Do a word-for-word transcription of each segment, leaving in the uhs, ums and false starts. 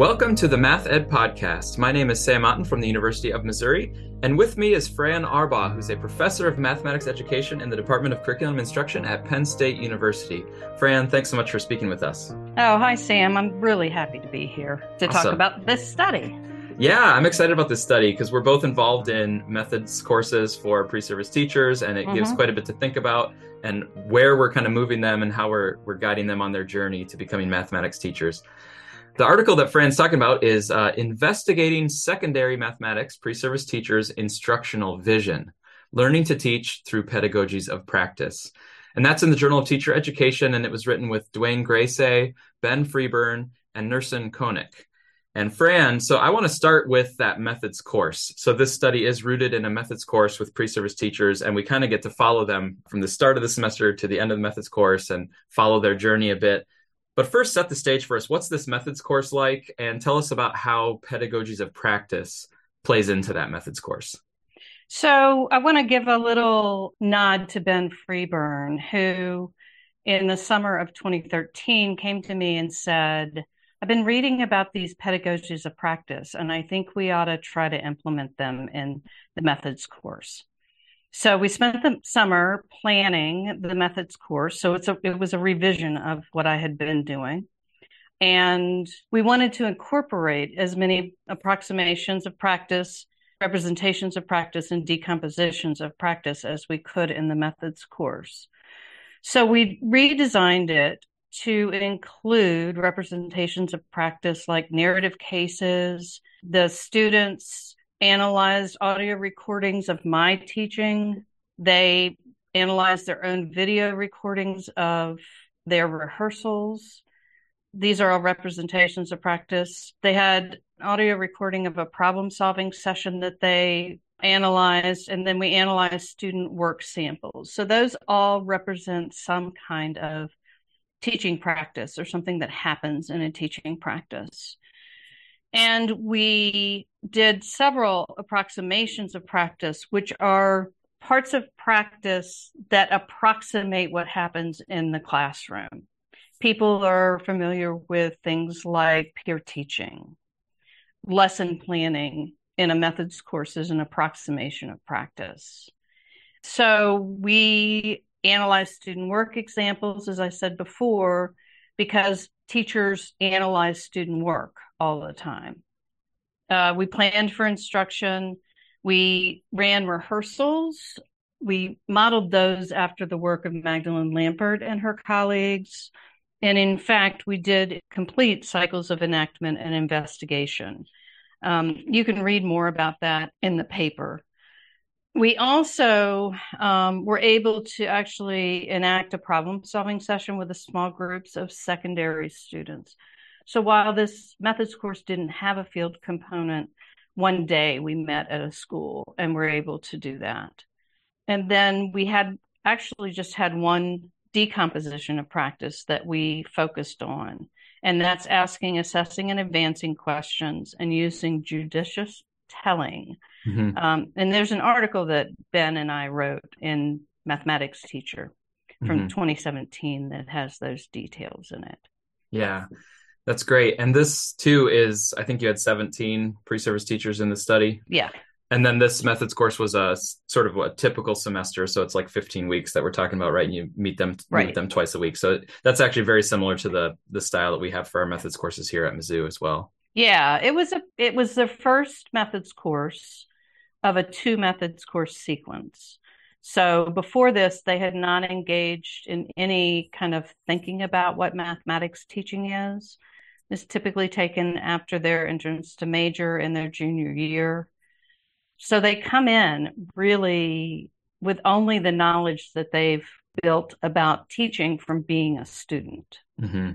Welcome to the Math Ed Podcast. My name is Sam Otten from the University of Missouri, and with me is Fran Arbaugh, who's a professor of mathematics education in the Department of Curriculum Instruction at Penn State University. Fran, thanks so much for speaking with us. Oh, hi, Sam. I'm really happy to be here to Awesome. talk about this study. Yeah, I'm excited about this study because we're both involved in methods courses for pre-service teachers, and it mm-hmm. gives quite a bit to think about and where we're kind of moving them and how we're we're guiding them on their journey to becoming mathematics teachers. The article that Fran's talking about is uh, Investigating Secondary Mathematics Pre-Service Teachers' Instructional Vision, Learning to Teach Through Pedagogies of Practice. And that's in the Journal of Teacher Education, and it was written with Dwayne Grace, Ben Freeburn, and Nursing Koenig. And Fran, so I want to start with that methods course. So this study is rooted in a methods course with pre-service teachers, and we kind of get to follow them from the start of the semester to the end of the methods course and follow their journey a bit. But first, set the stage for us. What's this methods course like? And tell us about how Pedagogies of Practice plays into that methods course. So I want to give a little nod to Ben Freeburn, who in the summer of twenty thirteen came to me and said, I've been reading about these pedagogies of practice, and I think we ought to try to implement them in the methods course. So we spent the summer planning the methods course. So it's a, it was a revision of what I had been doing. And we wanted to incorporate as many approximations of practice, representations of practice, and decompositions of practice as we could in the methods course. So we redesigned it to include representations of practice like narrative cases. The students analyzed audio recordings of my teaching. They analyzed their own video recordings of their rehearsals. These are all representations of practice. They had audio recording of a problem-solving session that they analyzed, and then we analyzed student work samples. So those all represent some kind of teaching practice or something that happens in a teaching practice. And we did several approximations of practice, which are parts of practice that approximate what happens in the classroom. People are familiar with things like peer teaching. Lesson planning in a methods course is an approximation of practice. So we analyze student work examples, as I said before, because teachers analyze student work all the time. Uh, we planned for instruction. We ran rehearsals. We modeled those after the work of Magdalene Lampert and her colleagues. And in fact, we did complete cycles of enactment and investigation. Um, you can read more about that in the paper. We also um, were able to actually enact a problem-solving session with a small groups of secondary students. So while this methods course didn't have a field component, one day we met at a school and were able to do that. And then we had actually just had one decomposition of practice that we focused on, and that's asking, assessing, and advancing questions and using judicious telling. Mm-hmm. Um, and there's an article that Ben and I wrote in Mathematics Teacher from mm-hmm. twenty seventeen that has those details in it. Yeah, that's great. And this too is, I think you had seventeen pre-service teachers in the study. Yeah. And then this methods course was a sort of a typical semester. So it's like fifteen weeks that we're talking about, right? And you meet them, right. meet with them twice a week. So that's actually very similar to the the style that we have for our methods courses here at Mizzou as well. Yeah, it was a it was the first methods course of a two methods course sequence. So before this, they had not engaged in any kind of thinking about what mathematics teaching is. It's typically taken after their entrance to major in their junior year. So they come in really with only the knowledge that they've built about teaching from being a student. Mm-hmm.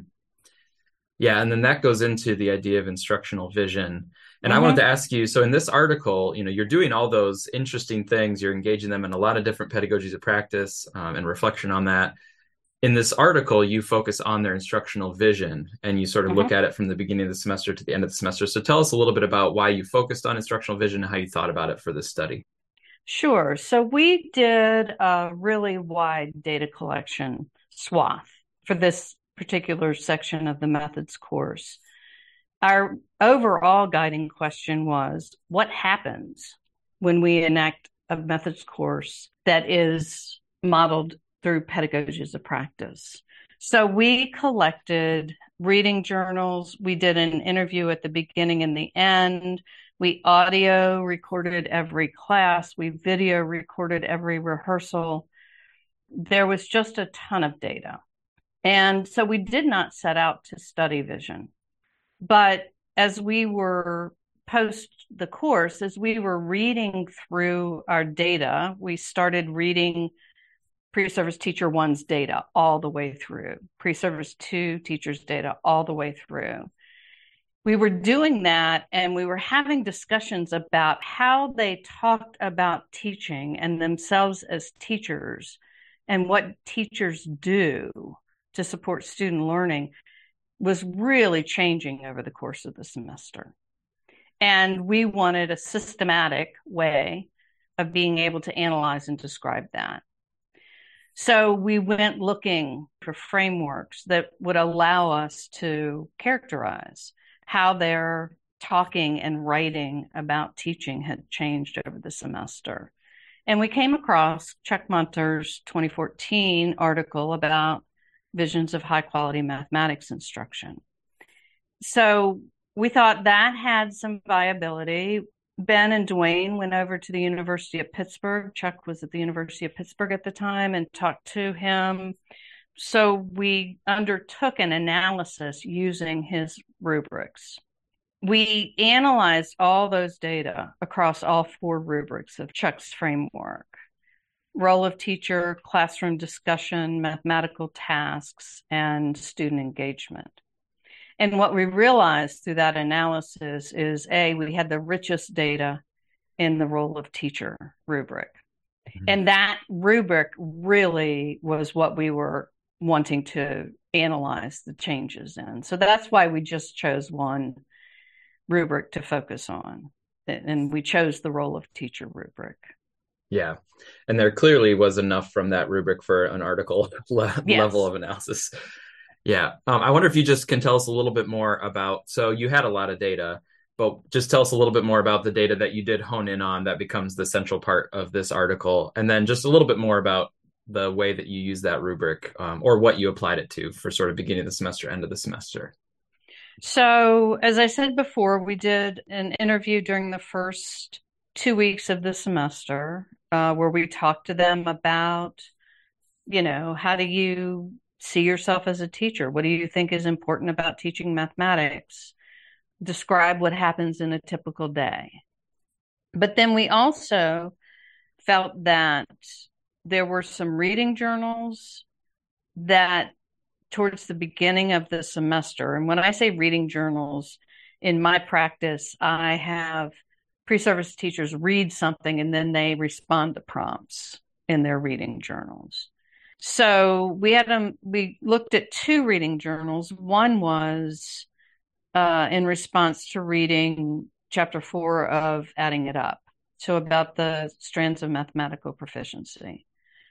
Yeah, and then that goes into the idea of instructional vision. And mm-hmm. I wanted to ask you, so in this article, you know, you're doing all those interesting things, you're engaging them in a lot of different pedagogies of practice um, and reflection on that. In this article, you focus on their instructional vision and you sort of mm-hmm. look at it from the beginning of the semester to the end of the semester. So tell us a little bit about why you focused on instructional vision and how you thought about it for this study. Sure. So we did a really wide data collection swath for this particular section of the methods course. Our overall guiding question was, what happens when we enact a methods course that is modeled through pedagogies of practice? So we collected reading journals. We did an interview at the beginning and the end. We audio recorded every class. We video recorded every rehearsal. There was just a ton of data. And so we did not set out to study vision. But as we were post the course, as we were reading through our data, we started reading Pre-Service Teacher One's data all the way through, Pre-Service Two teachers' data all the way through. We were doing that, and we were having discussions about how they talked about teaching and themselves as teachers and what teachers do to support student learning was really changing over the course of the semester. And we wanted a systematic way of being able to analyze and describe that. So we went looking for frameworks that would allow us to characterize how their talking and writing about teaching had changed over the semester. And we came across Chuck Munter's twenty fourteen article about visions of high quality mathematics instruction. So we thought that had some viability. Ben and Dwayne went over to the University of Pittsburgh. Chuck was at the University of Pittsburgh at the time and talked to him. So we undertook an analysis using his rubrics. We analyzed all those data across all four rubrics of Chuck's framework: role of teacher, classroom discussion, mathematical tasks, and student engagement. And what we realized through that analysis is, A, we had the richest data in the role of teacher rubric. Mm-hmm. And that rubric really was what we were wanting to analyze the changes in. So that's why we just chose one rubric to focus on. And we chose the role of teacher rubric. Yeah. And there clearly was enough from that rubric for an article le- yes. level of analysis. Yeah. Um, I wonder if you just can tell us a little bit more about, so you had a lot of data, but just tell us a little bit more about the data that you did hone in on that becomes the central part of this article. And then just a little bit more about the way that you use that rubric, um, or what you applied it to for sort of beginning of the semester, end of the semester. So as I said before, we did an interview during the first two weeks of the semester uh, where we talked to them about, you know, how do you see yourself as a teacher? What do you think is important about teaching mathematics? Describe what happens in a typical day. But then we also felt that there were some reading journals that towards the beginning of the semester, and when I say reading journals, in my practice, I have pre-service teachers read something and then they respond to prompts in their reading journals. So we had them, we looked at two reading journals. One was uh, in response to reading chapter four of Adding It Up, so about the strands of mathematical proficiency.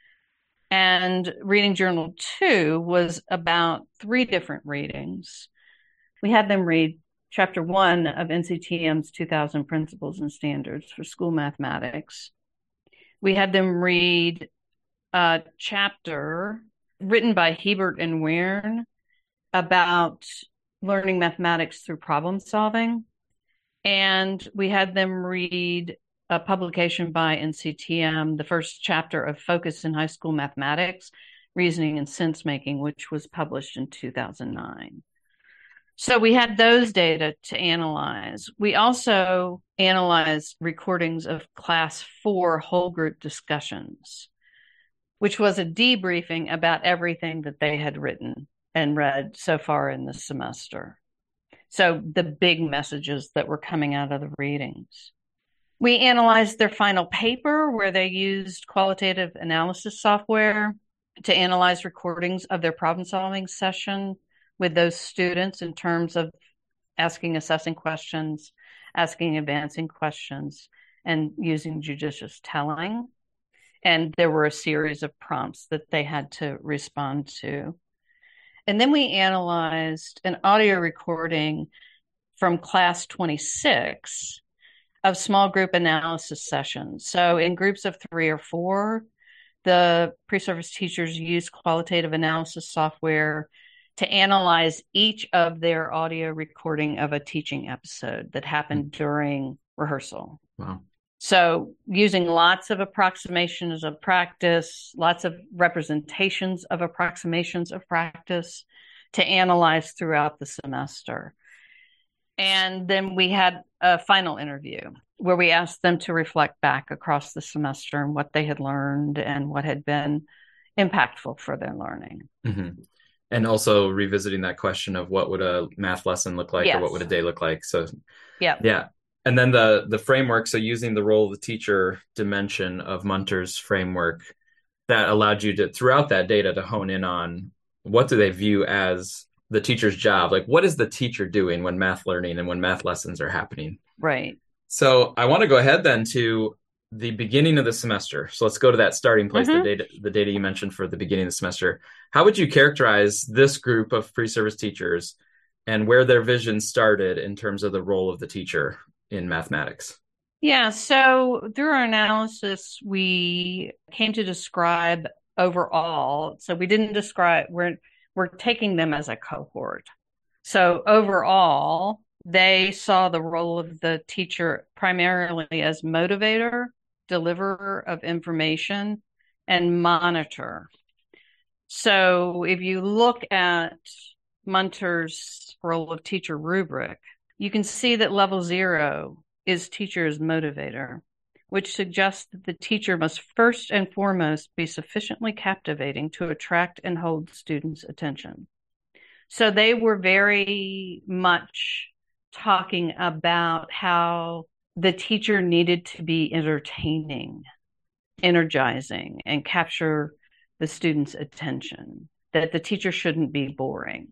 And reading journal two was about three different readings. We had them read chapter one of N C T M's two thousand Principles and Standards for School Mathematics. We had them read a chapter written by Hebert and Weirn about learning mathematics through problem solving. And we had them read a publication by N C T M, the first chapter of Focus in High School Mathematics, Reasoning and Sense Making, which was published in two thousand nine. So we had those data to analyze. We also analyzed recordings of class four whole group discussions, which was a debriefing about everything that they had written and read so far in the semester. So the big messages that were coming out of the readings. We analyzed their final paper where they used qualitative analysis software to analyze recordings of their problem-solving session with those students in terms of asking assessing questions, asking advancing questions, and using judicious telling. And there were a series of prompts that they had to respond to. And then we analyzed an audio recording from class twenty-six of small group analysis sessions. So in groups of three or four, the pre-service teachers use qualitative analysis software to analyze each of their audio recording of a teaching episode that happened during rehearsal. Wow. So using lots of approximations of practice, lots of representations of approximations of practice to analyze throughout the semester. And then we had a final interview where we asked them to reflect back across the semester and what they had learned and what had been impactful for their learning. Mm-hmm. And also revisiting that question of what would a math lesson look like, yes, or what would a day look like. So yeah. Yeah. And then the the framework, so using the role of the teacher dimension of Munter's framework, that allowed you to, throughout that data, to hone in on what do they view as the teacher's job? Like, what is the teacher doing when math learning and when math lessons are happening? Right. So I want to go ahead then to the beginning of the semester. So let's go to that starting place, mm-hmm. the data the data you mentioned for the beginning of the semester. How would you characterize this group of pre-service teachers and where their vision started in terms of the role of the teacher in mathematics? Yeah, so through our analysis, we came to describe overall. So we didn't describe, we're, we're taking them as a cohort. So overall, they saw the role of the teacher primarily as motivator, deliverer of information, and monitor. So if you look at Munter's role of teacher rubric, you can see that level zero is teacher as motivator, which suggests that the teacher must first and foremost be sufficiently captivating to attract and hold students' attention. So they were very much talking about how the teacher needed to be entertaining, energizing, and capture the students' attention, that the teacher shouldn't be boring.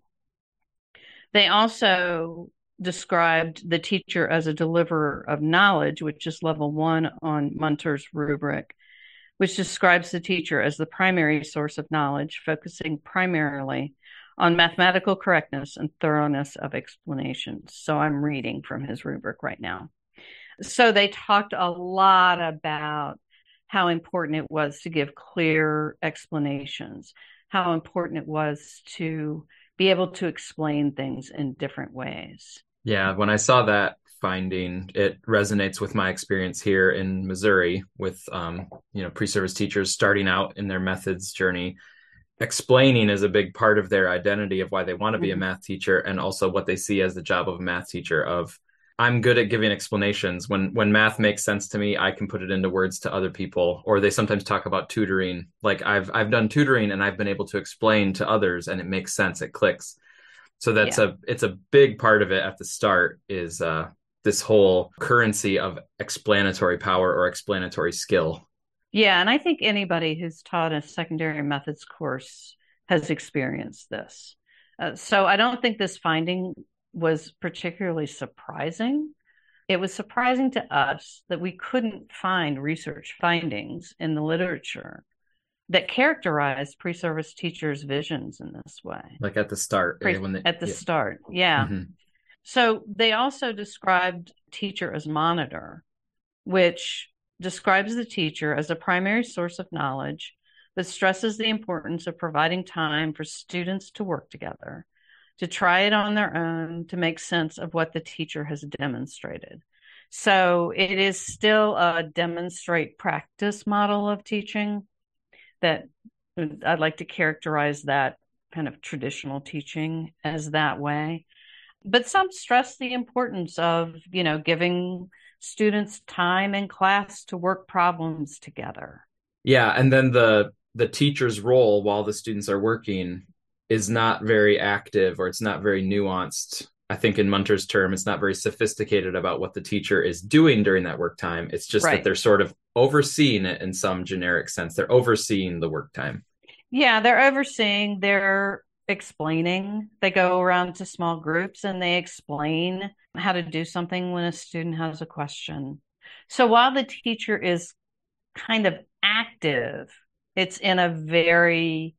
They also described the teacher as a deliverer of knowledge, which is level one on Munter's rubric, which describes the teacher as the primary source of knowledge, focusing primarily on mathematical correctness and thoroughness of explanations. So I'm reading from his rubric right now. So they talked a lot about how important it was to give clear explanations, how important it was to be able to explain things in different ways. Yeah, when I saw that finding, it resonates with my experience here in Missouri with, um, you know, pre-service teachers starting out in their methods journey. Explaining is a big part of their identity of why they want to be mm-hmm. a math teacher, and also what they see as the job of a math teacher of, I'm good at giving explanations. When when math makes sense to me, I can put it into words to other people. Or they sometimes talk about tutoring. Like I've I've done tutoring and I've been able to explain to others and it makes sense, it clicks. So that's yeah. a it's a big part of it at the start is uh, this whole currency of explanatory power or explanatory skill. Yeah, and I think anybody who's taught a secondary methods course has experienced this. Uh, so I don't think this finding was particularly surprising. It was surprising to us that we couldn't find research findings in the literature that characterized pre-service teachers' visions in this way. Like at the start. Pre- when they, at the yeah. start, yeah. Mm-hmm. So they also described teacher as monitor, which describes the teacher as a primary source of knowledge, but stresses the importance of providing time for students to work together, to try it on their own, to make sense of what the teacher has demonstrated. So it is still a demonstrate practice model of teaching that I'd like to characterize that kind of traditional teaching as that way. But some stress the importance of, you know, giving students time in class to work problems together. Yeah, and then the the teacher's role while the students are working is not very active, or it's not very nuanced. I think in Munter's term, it's not very sophisticated about what the teacher is doing during that work time. It's just right. that they're sort of overseeing it in some generic sense. They're overseeing the work time. Yeah, they're overseeing, they're explaining. They go around to small groups and they explain how to do something when a student has a question. So while the teacher is kind of active, it's in a very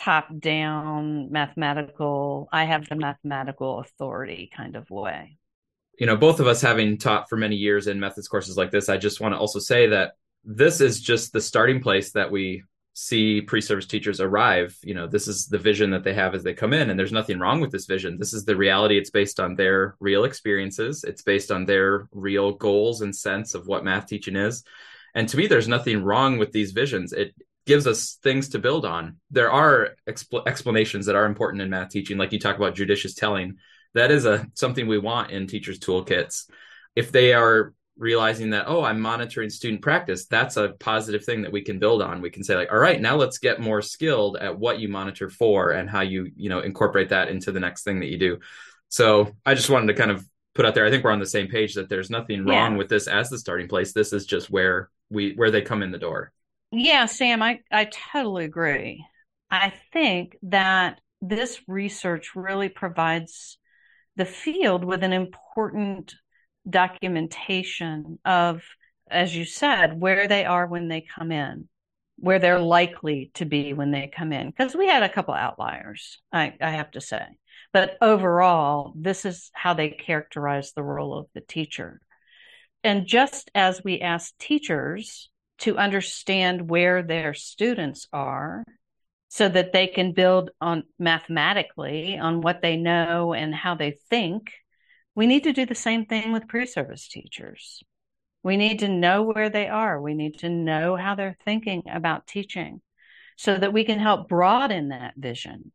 top-down mathematical, I have the mathematical authority kind of way. you know, both of us having taught for many years in methods courses like this, I just want to also say that this is just the starting place that we see pre-service teachers arrive. You know, this is the vision that they have as they come in, and there's nothing wrong with this vision. This is the reality. It's based on their real experiences. It's based on their real goals and sense of what math teaching is. And to me, there's nothing wrong with these visions. It gives us things to build on. There are expl- explanations that are important in math teaching, like you talk about judicious telling. That is a something we want in teachers' toolkits. If they are realizing that, oh, I'm monitoring student practice, that's a positive thing that we can build on. We can say like, all right, now let's get more skilled at what you monitor for and how you, you know, incorporate that into the next thing that you do. So I just wanted to kind of put out there, I think we're on the same page that there's nothing wrong Yeah. with this as the starting place. This is just where we, where they come in the door. Yeah, Sam, I, I totally agree. I think that this research really provides the field with an important documentation of, as you said, where they are when they come in, where they're likely to be when they come in. Because we had a couple outliers, I, I have to say. But overall, this is how they characterize the role of the teacher. And just as we ask teachers to understand where their students are, so that they can build on mathematically on what they know and how they think, we need to do the same thing with pre-service teachers. We need to know where they are. We need to know how they're thinking about teaching so that we can help broaden that vision.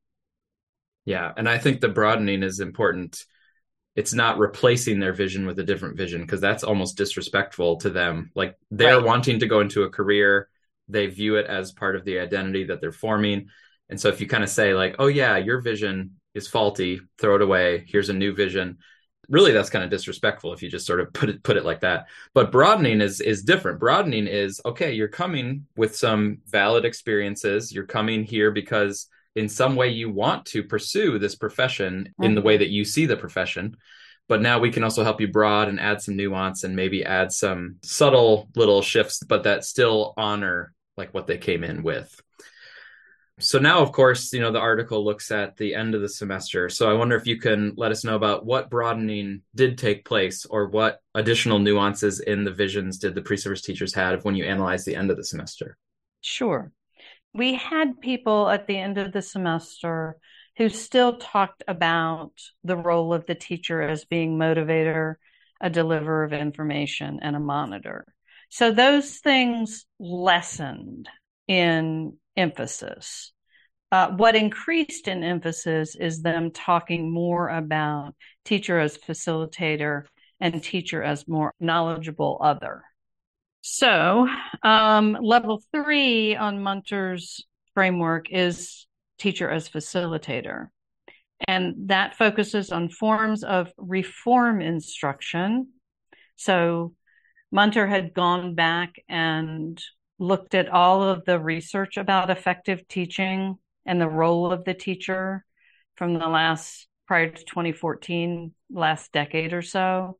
Yeah. And I think the broadening is important. It's not replacing their vision with a different vision, because that's almost disrespectful to them. Like they're Right. wanting to go into a career, they view it as part of the identity that they're forming. And so if you kind of say like, oh yeah, your vision is faulty, throw it away, here's a new vision, really that's kind of disrespectful if you just sort of put it put it like that. But broadening is is different. Broadening is, okay, you're coming with some valid experiences, you're coming here because in some way you want to pursue this profession in the way that you see the profession. But now we can also help you broad and add some nuance and maybe add some subtle little shifts, but that still honor like what they came in with. So now, of course, you know, the article looks at the end of the semester. So I wonder if you can let us know about what broadening did take place, or what additional nuances in the visions did the pre-service teachers have when you analyze the end of the semester? Sure. We had people at the end of the semester who still talked about the role of the teacher as being motivator, a deliverer of information, and a monitor. So those things lessened in emphasis. Uh, what increased in emphasis is them talking more about teacher as facilitator and teacher as more knowledgeable other. So, um, level three on Munter's framework is teacher as facilitator. And that focuses on forms of reform instruction. So, Munter had gone back and looked at all of the research about effective teaching and the role of the teacher from the last, prior to twenty fourteen, last decade or so,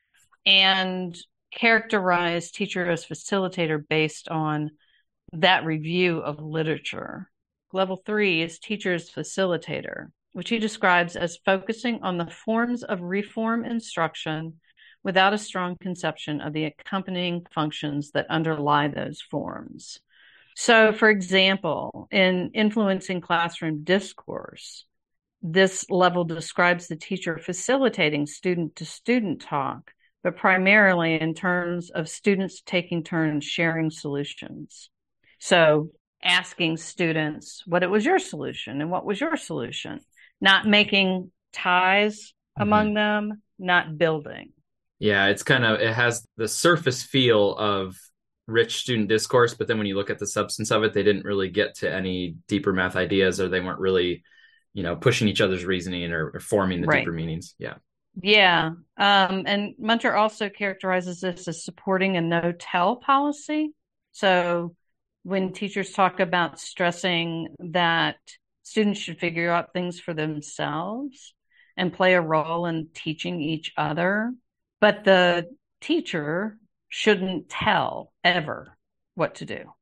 and characterize teacher as facilitator based on that review of literature. Level three is teacher as facilitator, which he describes as focusing on the forms of reform instruction without a strong conception of the accompanying functions that underlie those forms. So, for example, in influencing classroom discourse, this level describes the teacher facilitating student-to-student talk, but primarily in terms of students taking turns sharing solutions. So asking students what it was your solution and what was your solution, not making ties mm-hmm. among them, not building. Yeah, it's kind of, it has the surface feel of rich student discourse, but then when you look at the substance of it, they didn't really get to any deeper math ideas, or they weren't really, you know, pushing each other's reasoning or, or forming the right. deeper meanings. Yeah. Yeah. Um, and Munter also characterizes this as supporting a no-tell policy. So when teachers talk about stressing that students should figure out things for themselves and play a role in teaching each other, but the teacher shouldn't tell ever what to do.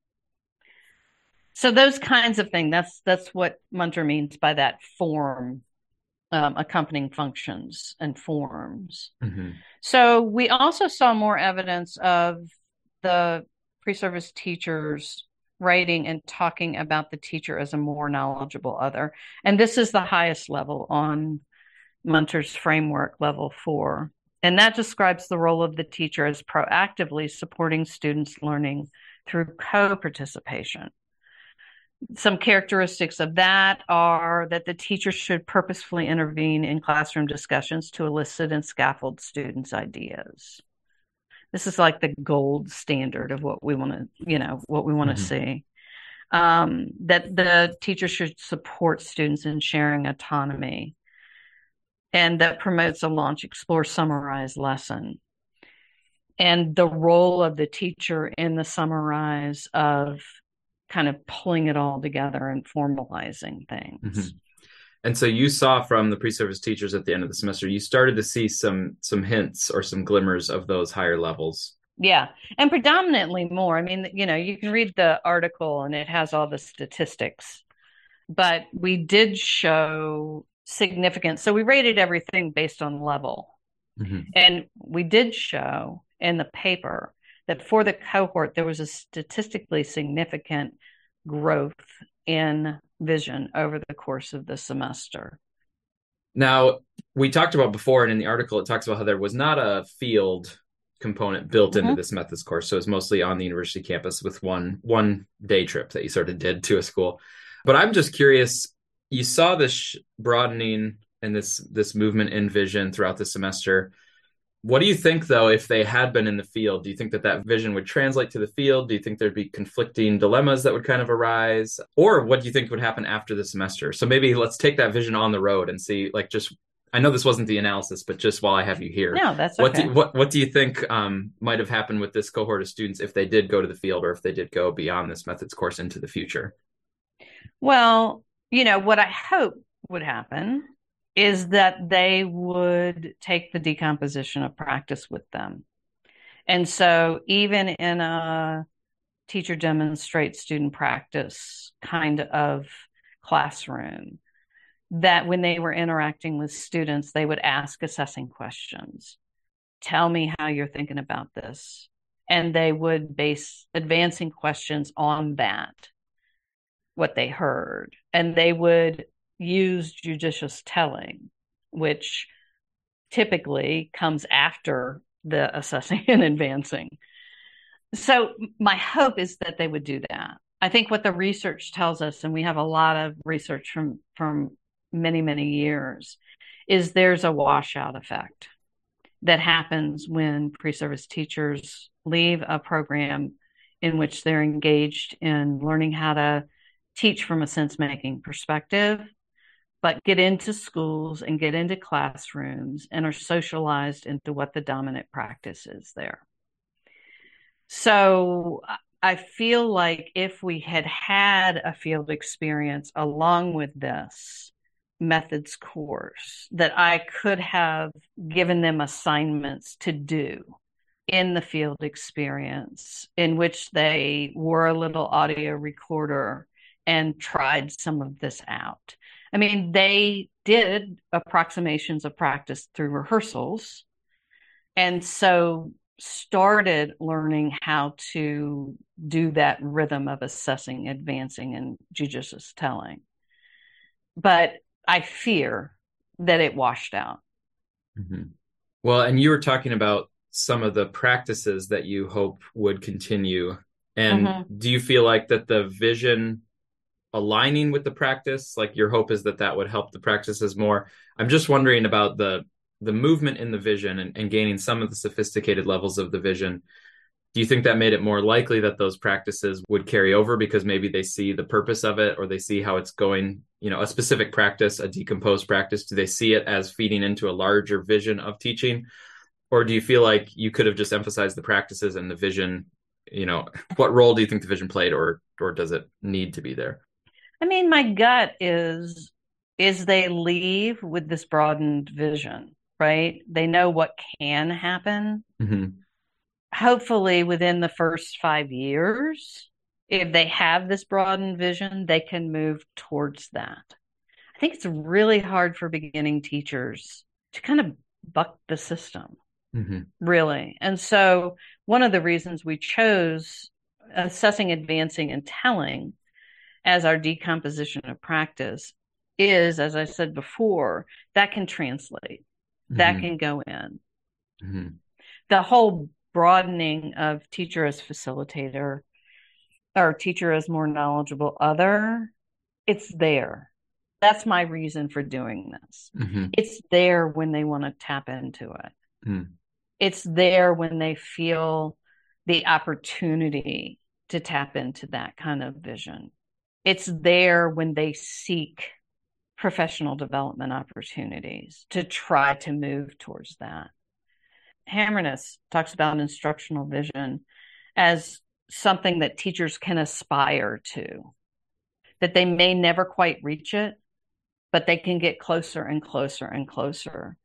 So those kinds of things, that's that's what Munter means by that form um, accompanying functions and forms. Mm-hmm. So we also saw more evidence of the pre-service teachers writing and talking about the teacher as a more knowledgeable other. And this is the highest level on Munter's framework, level four. And that describes the role of the teacher as proactively supporting students' learning through co-participation. Some characteristics of that are that the teacher should purposefully intervene in classroom discussions to elicit and scaffold students' ideas. This is like the gold standard of what we want to, you know, what we want to mm-hmm. see. Um, that the teacher should support students in sharing autonomy, and that promotes a launch, explore, summarize lesson. And the role of the teacher in the summarize of kind of pulling it all together and formalizing things. Mm-hmm. And so you saw from the pre-service teachers at the end of the semester, you started to see some some hints or some glimmers of those higher levels. Yeah, and predominantly more. I mean, you know, you can read the article and it has all the statistics, but we did show significance. So we rated everything based on level. Mm-hmm. And we did show in the paper that for the cohort, there was a statistically significant growth in vision over the course of the semester. Now, we talked about before, and in the article, it talks about how there was not a field component built mm-hmm. into this methods course. So it's mostly on the university campus with one one day trip that you sort of did to a school. But I'm just curious, you saw this broadening and this this movement in vision throughout the semester. What do you think, though, if they had been in the field? Do you think that that vision would translate to the field? Do you think there'd be conflicting dilemmas that would kind of arise? Or what do you think would happen after the semester? So maybe let's take that vision on the road and see, like, just, I know this wasn't the analysis, but just while I have you here. No, that's what okay. Do, what, what do you think um, might have happened with this cohort of students if they did go to the field or if they did go beyond this methods course into the future? Well, you know, what I hope would happen is that they would take the decomposition of practice with them. And so even in a teacher demonstrate student practice kind of classroom, that when they were interacting with students, they would ask assessing questions. Tell me how you're thinking about this. And they would base advancing questions on that, what they heard. And they would use judicious telling, which typically comes after the assessing and advancing. So my hope is that they would do that. I think what the research tells us, and we have a lot of research from, from many, many years, is there's a washout effect that happens when pre-service teachers leave a program in which they're engaged in learning how to teach from a sense-making perspective, but get into schools and get into classrooms and are socialized into what the dominant practice is there. So I feel like if we had had a field experience along with this methods course, that I could have given them assignments to do in the field experience in which they wore a little audio recorder and tried some of this out. I mean, they did approximations of practice through rehearsals, and so started learning how to do that rhythm of assessing, advancing, and judicious telling. But I fear that it washed out. Mm-hmm. Well, and you were talking about some of the practices that you hope would continue. And mm-hmm. do you feel like that the vision aligning with the practice, like your hope is that that would help the practices more? I'm just wondering about the the movement in the vision and, and gaining some of the sophisticated levels of the vision. Do you think that made it more likely that those practices would carry over because maybe they see the purpose of it, or they see how it's going, you know, a specific practice, a decomposed practice? Do they see it as feeding into a larger vision of teaching? Or do you feel like you could have just emphasized the practices and the vision, you know, what role do you think the vision played, or or does it need to be there? I mean, my gut is, is they leave with this broadened vision, right? They know what can happen. Mm-hmm. Hopefully within the first five years, if they have this broadened vision, they can move towards that. I think it's really hard for beginning teachers to kind of buck the system, Mm-hmm. really. And so one of the reasons we chose assessing, advancing, and telling as our decomposition of practice is, as I said before, that can translate, Mm-hmm. that can go in. Mm-hmm. The whole broadening of teacher as facilitator or teacher as more knowledgeable other, it's there. That's my reason for doing this. Mm-hmm. It's there when they want to tap into it. Mm. It's there when they feel the opportunity to tap into that kind of vision. It's there when they seek professional development opportunities to try to move towards that. Hammerness talks about instructional vision as something that teachers can aspire to, that they may never quite reach it, but they can get closer and closer and closer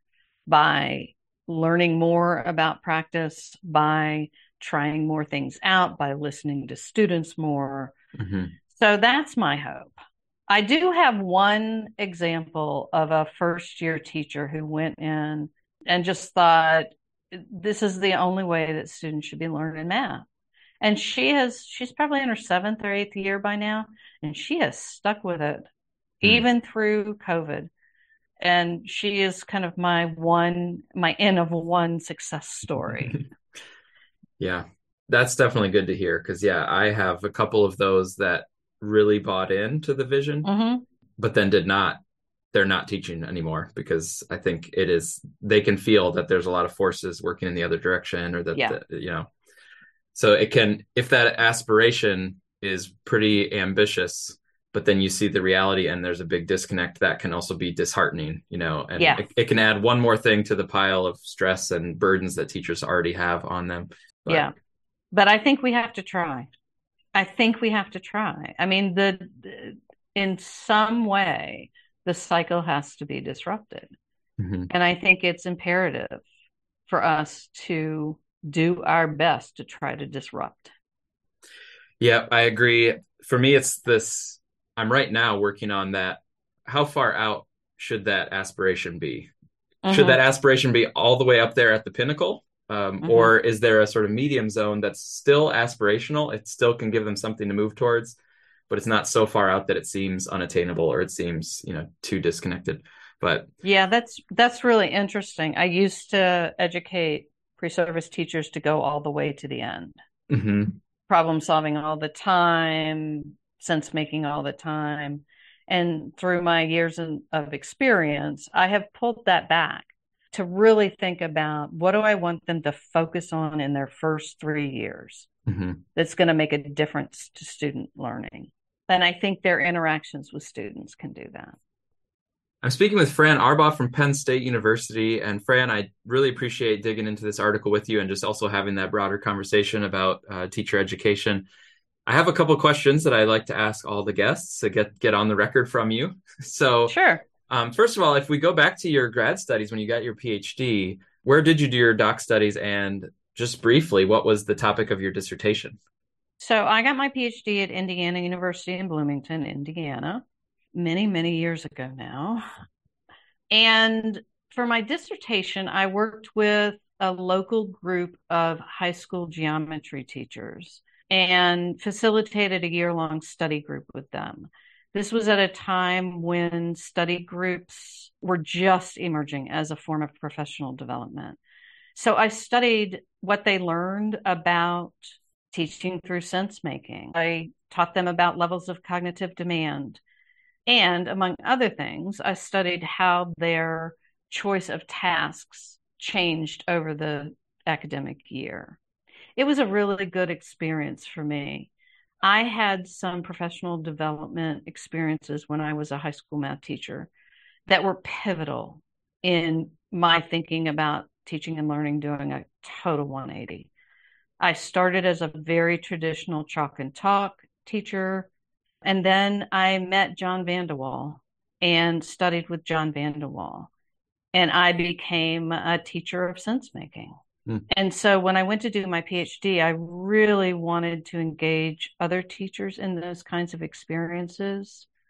by learning more about practice, by trying more things out, by listening to students more. Mm-hmm. So that's my hope. I do have one example of a first year teacher who went in and just thought, this is the only way that students should be learning math. And she has, she's probably in her seventh or eighth year by now, and she has stuck with it, mm. even through COVID. And she is kind of my one, my N of one success story. Yeah, that's definitely good to hear. Because, yeah, I have a couple of those that really bought into the vision, mm-hmm. but then did not. They're not teaching anymore because I think it is, they can feel that there's a lot of forces working in the other direction, or that, yeah. the, you know, so it can, if that aspiration is pretty ambitious, but then you see the reality and there's a big disconnect, that can also be disheartening, you know, and yeah. it, it can add one more thing to the pile of stress and burdens that teachers already have on them. But, yeah. But I think we have to try. I think we have to try. I mean, the, the in some way, the cycle has to be disrupted. Mm-hmm. And I think it's imperative for us to do our best to try to disrupt. Yeah, I agree. For me, it's this, I'm right now working on that. How far out should that aspiration be? Mm-hmm. Should that aspiration be all the way up there at the pinnacle? Um, mm-hmm. Or is there a sort of medium zone that's still aspirational? It still can give them something to move towards, but it's not so far out that it seems unattainable, or it seems, you know, too disconnected. But yeah, that's that's really interesting. I used to educate pre-service teachers to go all the way to the end. Mm-hmm. Problem solving all the time, sense making all the time. And through my years in, of experience, I have pulled that back to really think about, what do I want them to focus on in their first three years mm-hmm. that's going to make a difference to student learning. And I think their interactions with students can do that. I'm speaking with Fran Arbaugh from Penn State University. And Fran, I really appreciate digging into this article with you and just also having that broader conversation about uh, teacher education. I have a couple of questions that I like to ask all the guests to get, get on the record from you. So sure. Um, first of all, if we go back to your grad studies when you got your PhD, where did you do your doc studies? And just briefly, what was the topic of your dissertation? So I got my PhD at Indiana University in Bloomington, Indiana, many, many years ago now. And for my dissertation, I worked with a local group of high school geometry teachers and facilitated a year-long study group with them. This was at a time when study groups were just emerging as a form of professional development. So I studied what they learned about teaching through sense making. I taught them about levels of cognitive demand. And among other things, I studied how their choice of tasks changed over the academic year. It was a really good experience for me. I had some professional development experiences when I was a high school math teacher that were pivotal in my thinking about teaching and learning, doing a total one eighty. I started as a very traditional chalk and talk teacher, and then I met John Vanderwall and studied with John Vanderwall, and I became a teacher of sense making. And so when I went to do my PhD, I really wanted to engage other teachers in those kinds of experiences.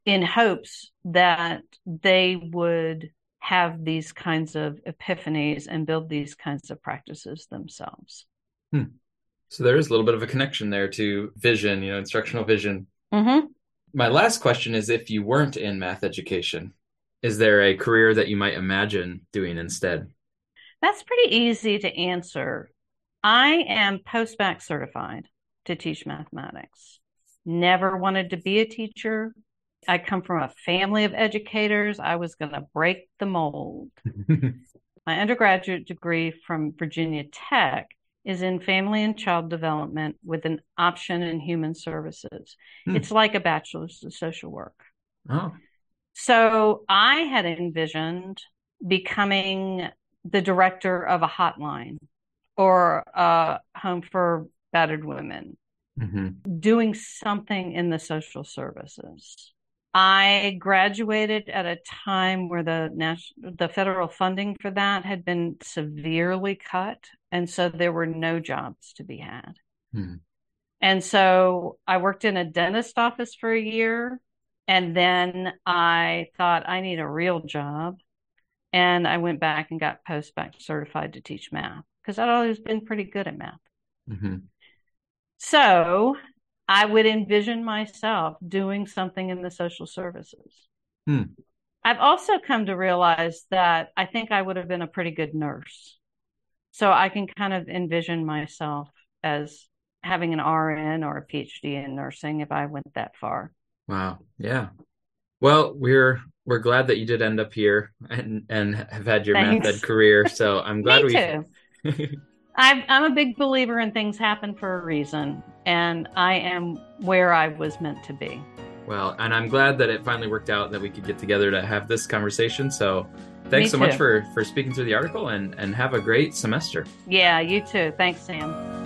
in hopes that they would have these kinds of epiphanies and build these kinds of practices themselves. Hmm. So there is a little bit of a connection there to vision, you know, instructional vision. Mm-hmm. My last question is, if you weren't in math education, is there a career that you might imagine doing instead? That's pretty easy to answer. I am post-bac certified to teach mathematics. Never wanted to be a teacher. I come from a family of educators. I was going to break the mold. My undergraduate degree from Virginia Tech is in family and child development with an option in human services. Hmm. It's like a bachelor's of social work. Oh. So I had envisioned becoming the director of a hotline or a home for battered women, mm-hmm. doing something in the social services. I graduated at a time where the national, the federal funding for that had been severely cut. And so there were no jobs to be had. Hmm. And so I worked in a dentist office for a year. And then I thought, I need a real job. And I went back and got post-bac certified to teach math because I'd always been pretty good at math. Mm-hmm. So I would envision myself doing something in the social services. Hmm. I've also come to realize that I think I would have been a pretty good nurse. So I can kind of envision myself as having an R N or a P H D in nursing if I went that far. Wow. Yeah. Well, we're we're glad that you did end up here and, and have had your Thanks. math ed career. So I'm glad Me we too. I'm, I'm a big believer in things happen for a reason, and I am where I was meant to be. Well, and I'm glad that it finally worked out that we could get together to have this conversation. So thanks Me so too. much for, for speaking through the article, and, and have a great semester. Yeah, you too. Thanks, Sam.